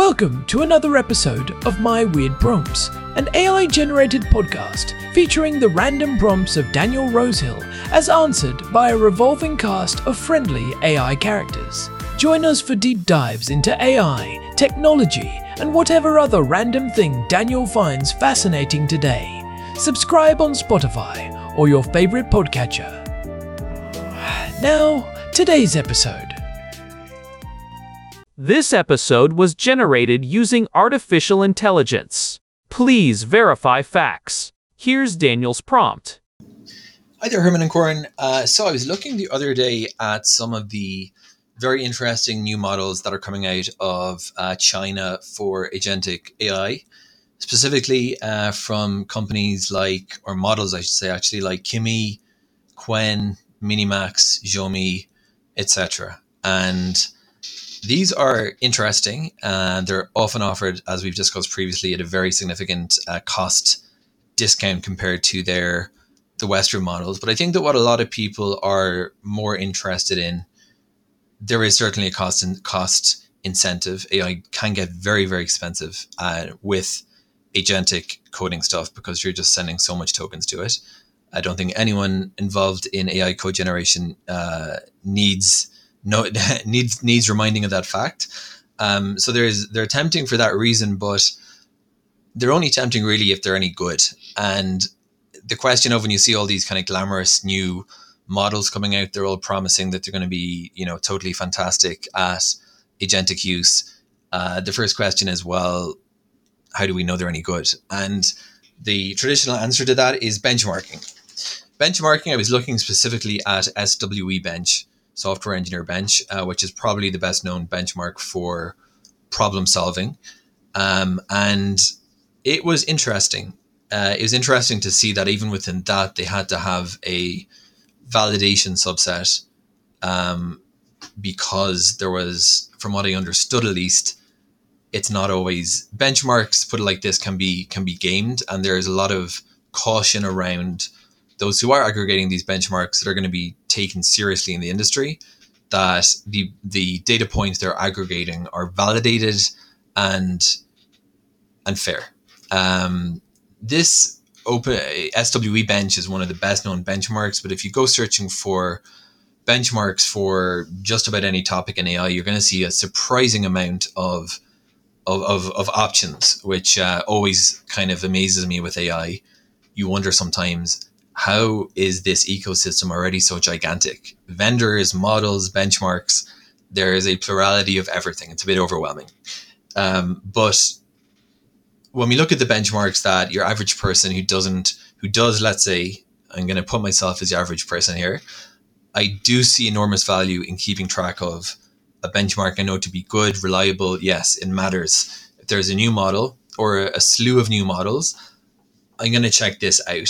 Welcome to another episode of My Weird Prompts, an AI-generated podcast featuring the random prompts of Daniel Rosehill as answered by a revolving cast of friendly AI characters. Join us for deep dives into AI, technology, and whatever other random thing Daniel finds fascinating today. Subscribe on Spotify or your favorite podcatcher. Now, today's episode. This episode was generated using artificial intelligence. Please verify facts. Here's Daniel's prompt. Hi there, Herman and Corin. So I was looking the other day at some of the very interesting new models that are coming out of China for agentic AI, specifically from companies like, or models I should say actually, like Kimi, Qwen, Minimax, Xiaomi, etc. And these are interesting, and they're often offered, as we've discussed previously, at a very significant cost discount compared to the Western models. But I think that what a lot of people are more interested in, there is certainly a cost incentive. AI can get very, very expensive with agentic coding stuff because you're just sending so much tokens to it. I don't think anyone involved in AI code generation needs reminding of that fact. So they're tempting for that reason, but they're only tempting really if they're any good. And the question of when you see all these kind of glamorous new models coming out, they're all promising that they're going to be, totally fantastic at agentic use. The first question is, well, how do we know they're any good? And the traditional answer to that is benchmarking. Benchmarking, I was looking specifically at SWE Bench, Software Engineer Bench, which is probably the best known benchmark for problem solving. And it was interesting. It was interesting to see that even within that, they had to have a validation subset because there was, from what I understood at least, it's not always benchmarks, put it like this, can be gamed. And there's a lot of caution around those who are aggregating these benchmarks that are going to be taken seriously in the industry, that the data points they're aggregating are validated and fair. This open SWE Bench is one of the best known benchmarks, but if you go searching for benchmarks for just about any topic in AI, you're going to see a surprising amount of options, which always kind of amazes me with AI. You wonder sometimes, how is this ecosystem already so gigantic? Vendors, models, benchmarks, there is a plurality of everything. It's a bit overwhelming. But when we look at the benchmarks that your average person who does, let's say, I'm going to put myself as the average person here, I do see enormous value in keeping track of a benchmark I know to be good, reliable. Yes, it matters. If there's a new model or a slew of new models, I'm going to check this out.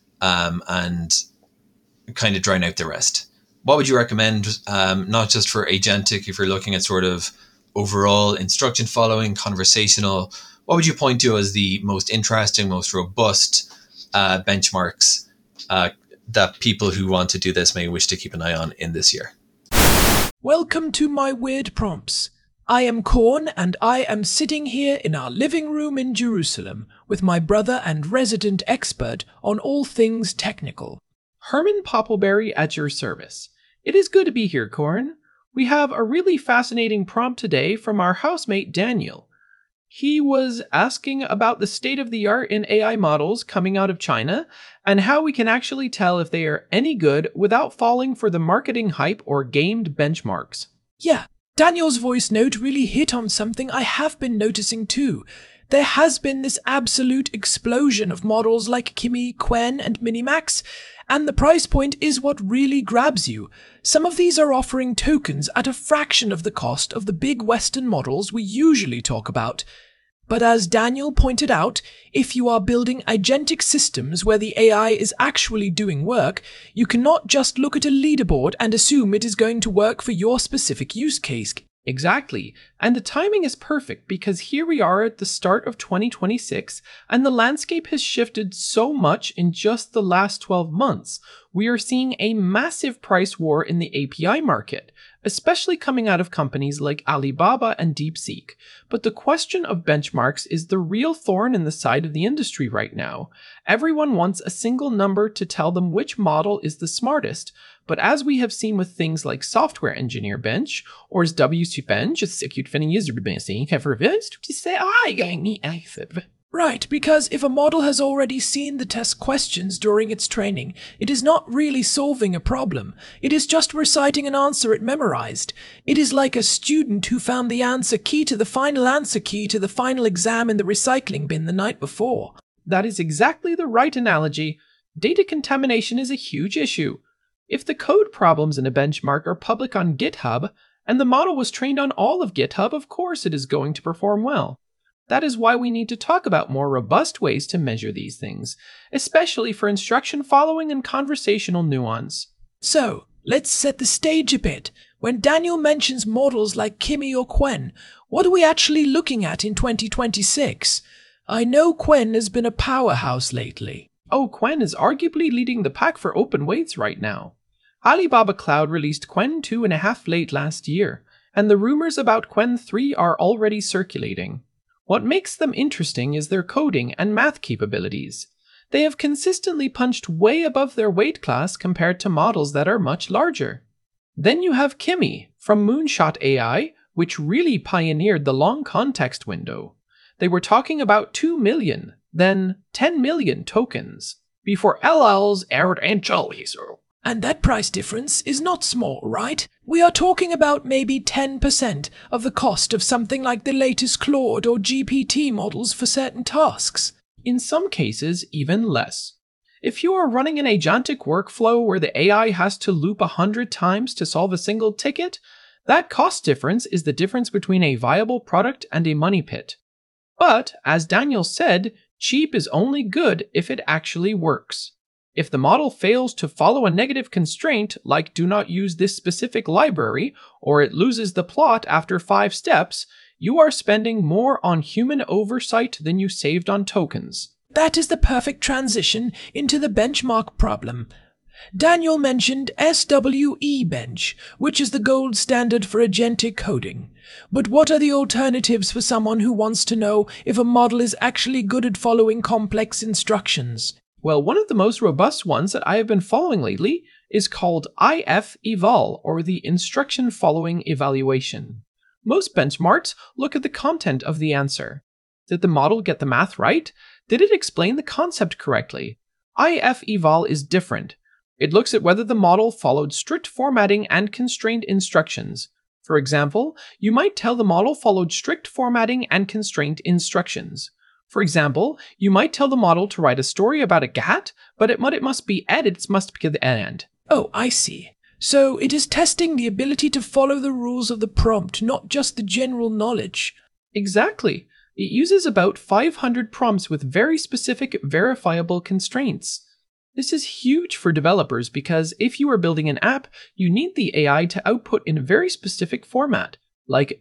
And kind of drown out the rest. What would you recommend, not just for agentic, if you're looking at sort of overall instruction following, conversational, what would you point to as the most interesting, most robust benchmarks that people who want to do this may wish to keep an eye on in this year? Welcome to My Weird Prompts. I am Korn, and I am sitting here in our living room in Jerusalem with my brother and resident expert on all things technical. Herman Poppleberry at your service. It is good to be here, Korn. We have a really fascinating prompt today from our housemate Daniel. He was asking about the state of the art in AI models coming out of China and how we can actually tell if they are any good without falling for the marketing hype or gamed benchmarks. Yeah. Daniel's voice note really hit on something I have been noticing too. There has been this absolute explosion of models like Kimi, Qwen, and Minimax, and the price point is what really grabs you. Some of these are offering tokens at a fraction of the cost of the big Western models we usually talk about. But as Daniel pointed out, if you are building agentic systems where the AI is actually doing work, you cannot just look at a leaderboard and assume it is going to work for your specific use case. Exactly, and the timing is perfect because here we are at the start of 2026 and the landscape has shifted so much in just the last 12 months. We are seeing a massive price war in the API market. especially coming out of companies like Alibaba and DeepSeek. But the question of benchmarks is the real thorn in the side of the industry right now. Everyone wants a single number to tell them which model is the smartest, but as we have seen with things like Software Engineer Bench, or WC Bench, Right, because if a model has already seen the test questions during its training, it is not really solving a problem. It is just reciting an answer it memorized. It is like a student who found the answer key to the final answer key to the final exam in the recycling bin the night before. That is exactly the right analogy. Data contamination is a huge issue. If the code problems in a benchmark are public on GitHub, and the model was trained on all of GitHub, of course it is going to perform well. That is why we need to talk about more robust ways to measure these things, especially for instruction following and conversational nuance. So, let's set the stage a bit. When Daniel mentions models like Kimi or Qwen, what are we actually looking at in 2026? I know Qwen has been a powerhouse lately. Oh, Qwen is arguably leading the pack for open weights right now. Alibaba Cloud released Qwen 2.5 late last year, and the rumors about Qwen 3 are already circulating. What makes them interesting is their coding and math capabilities. They have consistently punched way above their weight class compared to models that are much larger. Then you have Kimi from Moonshot AI, which really pioneered the long context window. They were talking about 2 million, then 10 million tokens, before LL's aired Angelizo. And that price difference is not small, right? We are talking about maybe 10% of the cost of something like the latest Claude or GPT models for certain tasks. In some cases, even less. If you are running an agentic workflow where the AI has to loop 100 times to solve a single ticket, that cost difference is the difference between a viable product and a money pit. But, as Daniel said, cheap is only good if it actually works. If the model fails to follow a negative constraint, like do not use this specific library, or it loses the plot after 5 steps, you are spending more on human oversight than you saved on tokens. That is the perfect transition into the benchmark problem. Daniel mentioned SWE Bench, which is the gold standard for agentic coding. But what are the alternatives for someone who wants to know if a model is actually good at following complex instructions? Well, one of the most robust ones that I have been following lately is called IF-Eval, or the Instruction Following Evaluation. Most benchmarks look at the content of the answer. Did the model get the math right? Did it explain the concept correctly? IF-Eval is different. It looks at whether the model followed strict formatting and constrained instructions. For example, you might tell the model followed strict formatting and constrained instructions. For example, you might tell the model to write a story about a cat, but it must be edits must be the end. Oh, I see. So it is testing the ability to follow the rules of the prompt, not just the general knowledge. Exactly. It uses about 500 prompts with very specific verifiable constraints. This is huge for developers because if you are building an app, you need the AI to output in a very specific format, like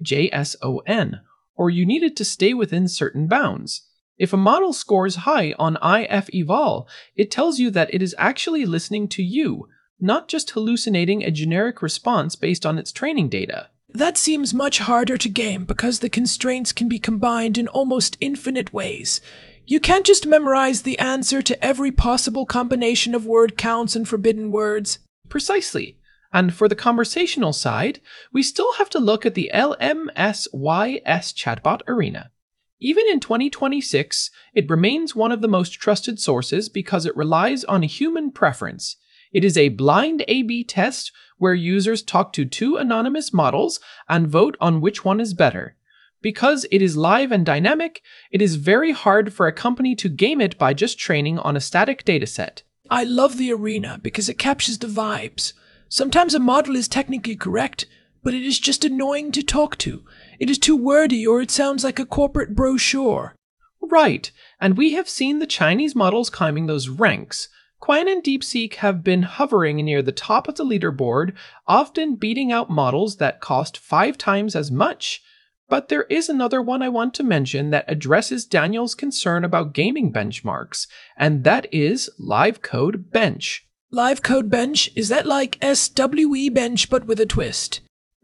JSON, or you need it to stay within certain bounds. If a model scores high on IF-Eval, it tells you that it is actually listening to you, not just hallucinating a generic response based on its training data. That seems much harder to game because the constraints can be combined in almost infinite ways. You can't just memorize the answer to every possible combination of word counts and forbidden words. Precisely. And for the conversational side, we still have to look at the LMSYS chatbot arena. Even in 2026, it remains one of the most trusted sources because it relies on human preference. It is a blind A/B test where users talk to 2 anonymous models and vote on which one is better. Because it is live and dynamic, it is very hard for a company to game it by just training on a static dataset. I love the arena because it captures the vibes. Sometimes a model is technically correct, but it is just annoying to talk to. It is too wordy or it sounds like a corporate brochure. Right, and we have seen the Chinese models climbing those ranks. Qwen and DeepSeek have been hovering near the top of the leaderboard, often beating out models that cost 5 times as much. But there is another one I want to mention that addresses Daniel's concern about gaming benchmarks, and that is LiveCode Bench. LiveCode Bench? Is that like SWE Bench but with a twist?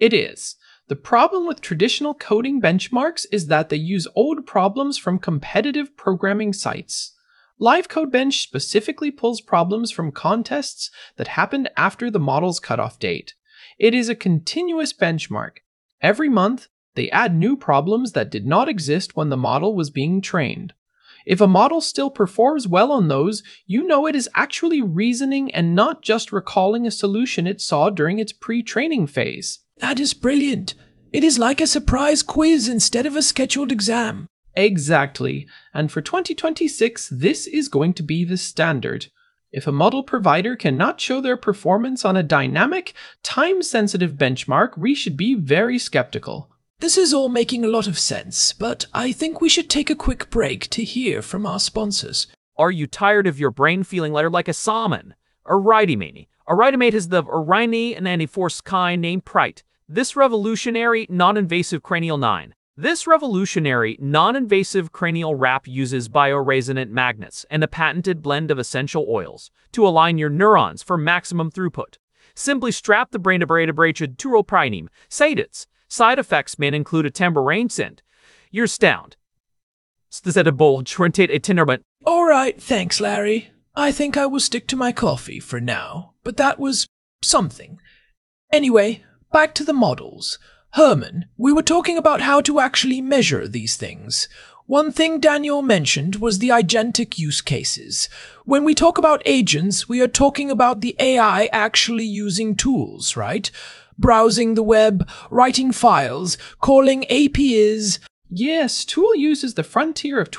It is. The problem with traditional coding benchmarks is that they use old problems from competitive programming sites. LiveCodeBench specifically pulls problems from contests that happened after the model's cutoff date. It is a continuous benchmark. Every month, they add new problems that did not exist when the model was being trained. If a model still performs well on those, you know it is actually reasoning and not just recalling a solution it saw during its pre-training phase. That is brilliant. It is like a surprise quiz instead of a scheduled exam. Exactly. And for 2026, this is going to be the standard. If a model provider cannot show their performance on a dynamic, time-sensitive benchmark, we should be very skeptical. This is all making a lot of sense, but I think we should take a quick break to hear from our sponsors. Are you tired of your brain feeling lettered like a salmon? Aridomate. Aridomate is the Arini and Antiforce kind named Prite. This revolutionary, non-invasive cranial wrap uses bioresonant magnets and a patented blend of essential oils to align your neurons for maximum throughput. Simply strap the brain to turoprinim. Its side effects may include a temporary scent. You're stoned. Alright, thanks, Larry. I think I will stick to my coffee for now, but that was something. Anyway, back to the models. Herman, we were talking about how to actually measure these things. One thing Daniel mentioned was the agentic use cases. When we talk about agents, we are talking about the AI actually using tools, right? Browsing the web, writing files, calling APIs. Yes, tool use is the frontier of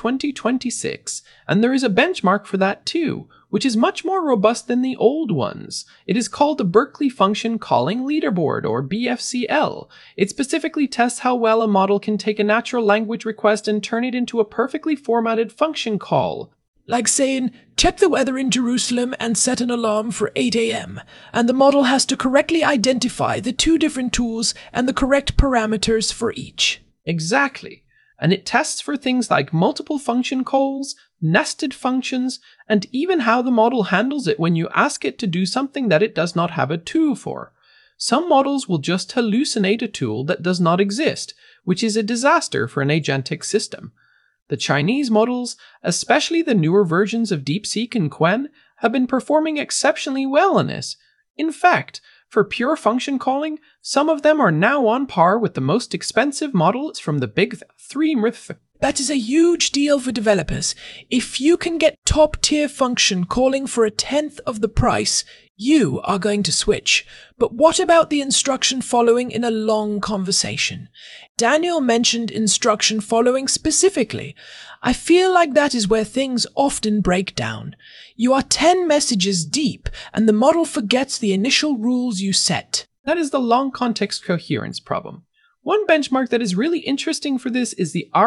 2026, and there is a benchmark for that too, which is much more robust than the old ones. It is called the Berkeley Function Calling Leaderboard, or BFCL. It specifically tests how well a model can take a natural language request and turn it into a perfectly formatted function call. Like saying, check the weather in Jerusalem and set an alarm for 8 a.m., and the model has to correctly identify the two different tools and the correct parameters for each. Exactly. And it tests for things like multiple function calls, nested functions, and even how the model handles it when you ask it to do something that it does not have a tool for. Some models will just hallucinate a tool that does not exist, which is a disaster for an agentic system. The Chinese models, especially the newer versions of DeepSeek and Qwen, have been performing exceptionally well on this. In fact, for pure function calling, some of them are now on par with the most expensive models from the big three. That is a huge deal for developers. If you can get top-tier function calling for a tenth of the price, you are going to switch. But what about the instruction following in a long conversation? Daniel mentioned instruction following specifically. I feel like that is where things often break down. You are 10 messages deep, and the model forgets the initial rules you set. That is the long context coherence problem. One benchmark that is really interesting for this is the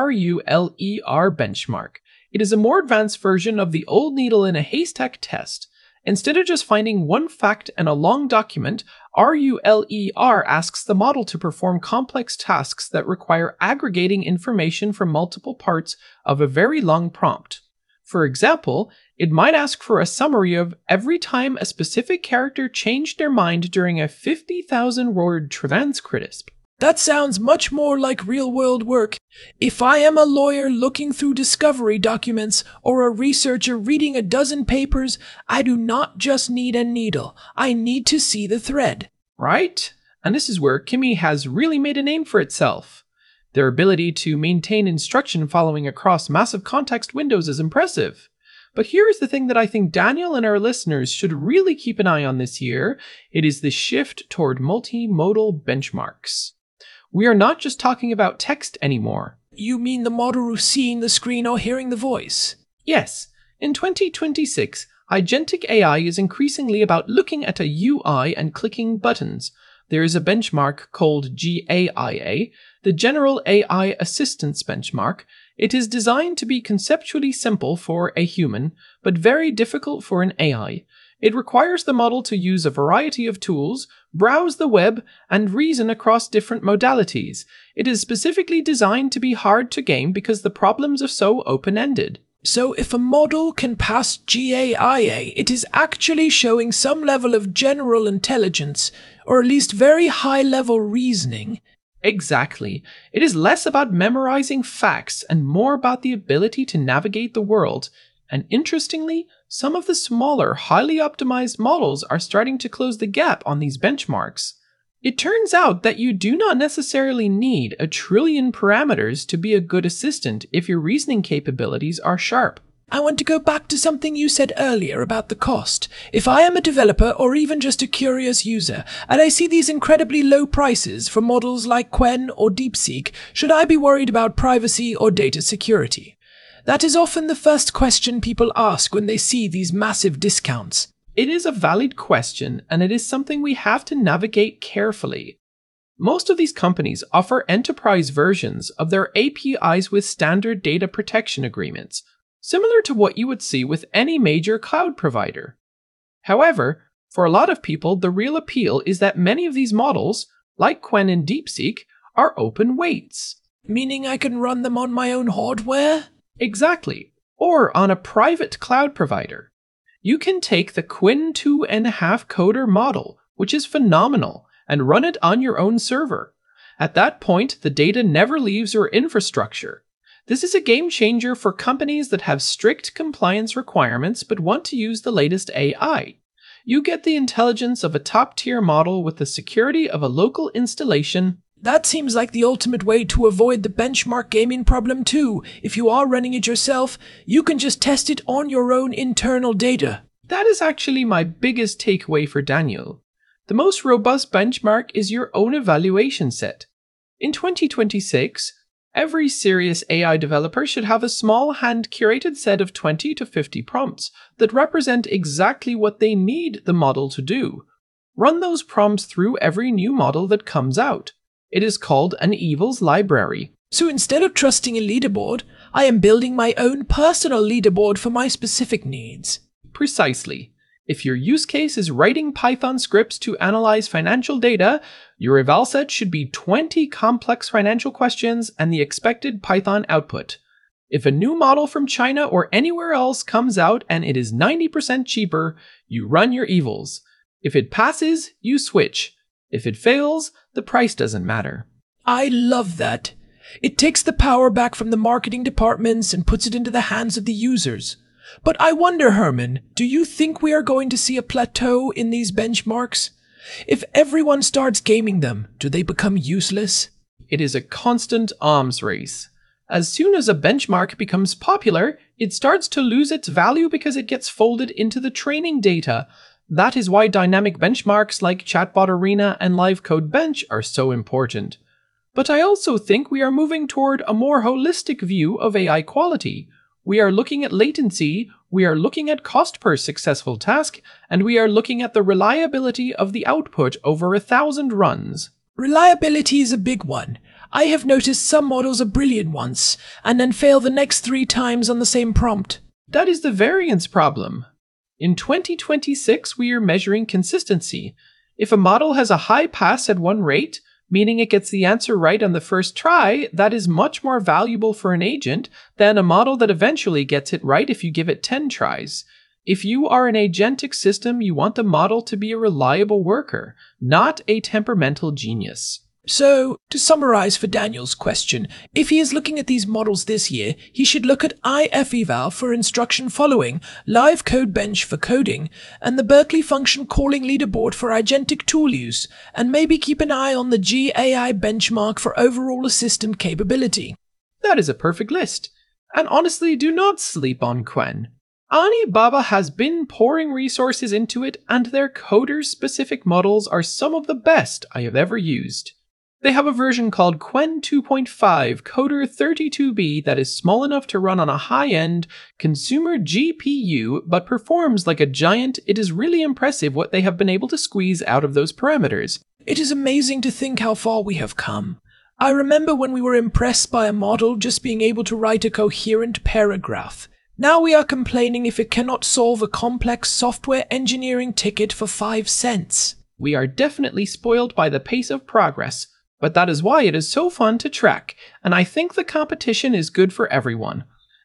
RULER benchmark. It is a more advanced version of the old needle in a haystack test. Instead of just finding one fact and a long document, RULER asks the model to perform complex tasks that require aggregating information from multiple parts of a very long prompt. For example, it might ask for a summary of every time a specific character changed their mind during a 50,000-word transcript. That sounds much more like real-world work. If I am a lawyer looking through discovery documents or a researcher reading a dozen papers, I do not just need a needle. I need to see the thread. Right? And this is where Kimi has really made a name for itself. Their ability to maintain instruction following across massive context windows is impressive. But here is the thing that I think Daniel and our listeners should really keep an eye on this year. It is the shift toward multimodal benchmarks. We are not just talking about text anymore. You mean the model seeing the screen or hearing the voice? Yes. In 2026, agentic AI is increasingly about looking at a UI and clicking buttons. There is a benchmark called GAIA, the General AI Assistance Benchmark. It is designed to be conceptually simple for a human, but very difficult for an AI. It requires the model to use a variety of tools, browse the web, and reason across different modalities. It is specifically designed to be hard to game because the problems are so open-ended. So if a model can pass GAIA, it is actually showing some level of general intelligence, or at least very high-level reasoning. Exactly. It is less about memorizing facts and more about the ability to navigate the world. And interestingly, some of the smaller, highly optimized models are starting to close the gap on these benchmarks. It turns out that you do not necessarily need 1 trillion parameters to be a good assistant if your reasoning capabilities are sharp. I want to go back to something you said earlier about the cost. If I am a developer or even just a curious user, and I see these incredibly low prices for models like Qwen or DeepSeek, should I be worried about privacy or data security? That is often the first question people ask when they see these massive discounts. It is a valid question, and it is something we have to navigate carefully. Most of these companies offer enterprise versions of their APIs with standard data protection agreements, similar to what you would see with any major cloud provider. However, for a lot of people, the real appeal is that many of these models, like Qwen and DeepSeek, are open weights. Meaning I can run them on my own hardware? Exactly, or on a private cloud provider. You can take the Qwen 2.5 coder model, which is phenomenal, and run it on your own server. At that point, the data never leaves your infrastructure. This is a game changer for companies that have strict compliance requirements but want to use the latest AI. You get the intelligence of a top-tier model with the security of a local installation. That seems like the ultimate way to avoid the benchmark gaming problem too. If you are running it yourself, you can just test it on your own internal data. That is actually my biggest takeaway for Daniel. The most robust benchmark is your own evaluation set. In 2026, every serious AI developer should have a small hand-curated set of 20 to 50 prompts that represent exactly what they need the model to do. Run those prompts through every new model that comes out. It is called an Evils library. So instead of trusting a leaderboard, I am building my own personal leaderboard for my specific needs. Precisely. If your use case is writing Python scripts to analyze financial data, your eval set should be 20 complex financial questions and the expected Python output. If a new model from China or anywhere else comes out and it is 90% cheaper, you run your evils. If it passes, you switch. If it fails, the price doesn't matter. I love that. It takes the power back from the marketing departments and puts it into the hands of the users. But I wonder, Herman, do you think we are going to see a plateau in these benchmarks? If everyone starts gaming them, do they become useless? It is a constant arms race. As soon as a benchmark becomes popular, it starts to lose its value because it gets folded into the training data. That is why dynamic benchmarks like Chatbot Arena and LiveCodeBench are so important. But I also think we are moving toward a more holistic view of AI quality. We are looking at latency, we are looking at cost per successful task, and we are looking at the reliability of the output over 1,000 runs. Reliability is a big one. I have noticed some models are brilliant once, and then fail the next 3 times on the same prompt. That is the variance problem. In 2026, we are measuring consistency. If a model has a high pass at one rate, meaning it gets the answer right on the first try, that is much more valuable for an agent than a model that eventually gets it right if you give it 10 tries. If you are an agentic system, you want the model to be a reliable worker, not a temperamental genius. So, to summarize for Daniel's question, if he is looking at these models this year, he should look at IFEval for instruction following, LiveCodeBench for coding, and the Berkeley function calling leaderboard for agentic tool use, and maybe keep an eye on the GAI benchmark for overall assistant capability. That is a perfect list. And honestly, do not sleep on Qwen. Alibaba has been pouring resources into it, and their coder-specific models are some of the best I have ever used. They have a version called Qwen 2.5 Coder 32B that is small enough to run on a high-end consumer GPU but performs like a giant. It is really impressive what they have been able to squeeze out of those parameters. It is amazing to think how far we have come. I remember when we were impressed by a model just being able to write a coherent paragraph. Now we are complaining if it cannot solve a complex software engineering ticket for 5 cents. We are definitely spoiled by the pace of progress. But that is why it is so fun to track, and I think the competition is good for everyone.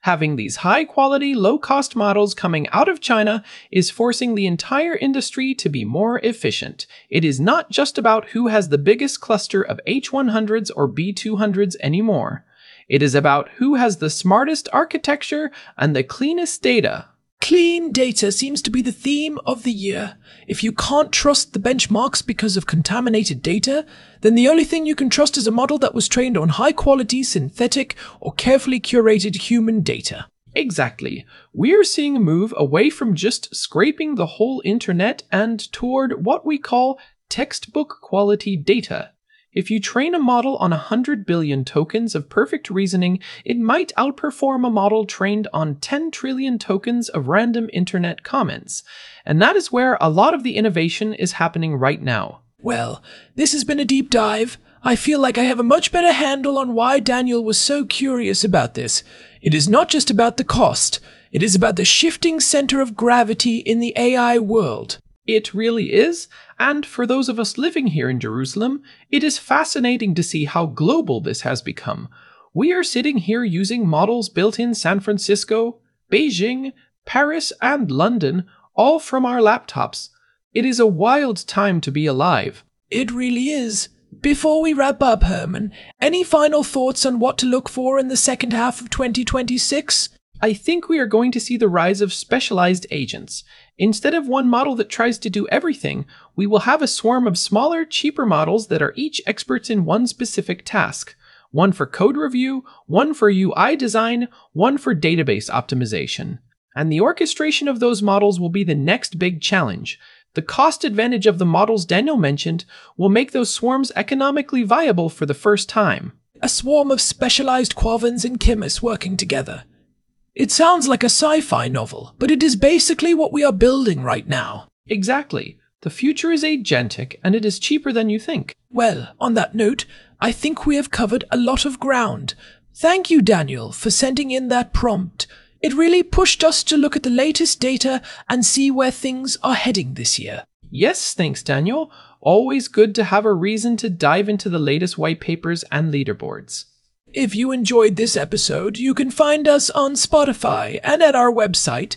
Having these high-quality, low-cost models coming out of China is forcing the entire industry to be more efficient. It is not just about who has the biggest cluster of H100s or B200s anymore. It is about who has the smartest architecture and the cleanest data. Clean data seems to be the theme of the year. If you can't trust the benchmarks because of contaminated data, then the only thing you can trust is a model that was trained on high-quality, synthetic, or carefully curated human data. Exactly. We're seeing a move away from just scraping the whole internet and toward what we call textbook-quality data. If you train a model on 100 billion tokens of perfect reasoning, it might outperform a model trained on 10 trillion tokens of random internet comments. And that is where a lot of the innovation is happening right now. Well, this has been a deep dive. I feel like I have a much better handle on why Daniel was so curious about this. It is not just about the cost. It is about the shifting center of gravity in the AI world. It really is, and for those of us living here in Jerusalem, it is fascinating to see how global this has become. We are sitting here using models built in San Francisco, Beijing, Paris, and London, all from our laptops. It is a wild time to be alive. It really is. Before we wrap up, Herman, any final thoughts on what to look for in the second half of 2026? I think we are going to see the rise of specialized agents. Instead of one model that tries to do everything, we will have a swarm of smaller, cheaper models that are each experts in one specific task. One for code review, one for UI design, one for database optimization. And the orchestration of those models will be the next big challenge. The cost advantage of the models Daniel mentioned will make those swarms economically viable for the first time. A swarm of specialized Quavans and chemists working together. It sounds like a sci-fi novel, but it is basically what we are building right now. Exactly. The future is agentic, and it is cheaper than you think. Well, on that note, I think we have covered a lot of ground. Thank you, Daniel, for sending in that prompt. It really pushed us to look at the latest data and see where things are heading this year. Yes, thanks, Daniel. Always good to have a reason to dive into the latest white papers and leaderboards. If you enjoyed this episode, you can find us on Spotify and at our website,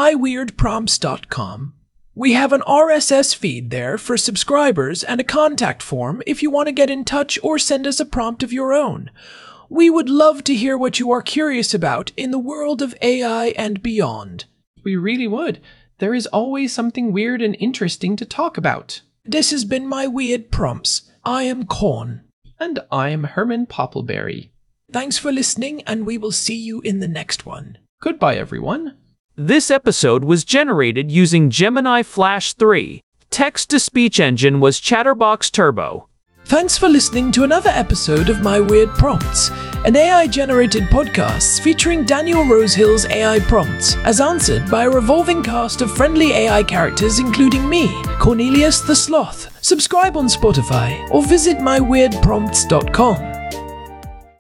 myweirdprompts.com. We have an RSS feed there for subscribers and a contact form if you want to get in touch or send us a prompt of your own. We would love to hear what you are curious about in the world of AI and beyond. We really would. There is always something weird and interesting to talk about. This has been My Weird Prompts. I am Korn. And I am Herman Poppleberry. Thanks for listening, and we will see you in the next one. Goodbye, everyone. This episode was generated using Gemini Flash 3. Text-to-speech engine was Chatterbox Turbo. Thanks for listening to another episode of My Weird Prompts, an AI-generated podcast featuring Daniel Rosehill's AI prompts, as answered by a revolving cast of friendly AI characters including me, Cornelius the Sloth. Subscribe on Spotify or visit myweirdprompts.com.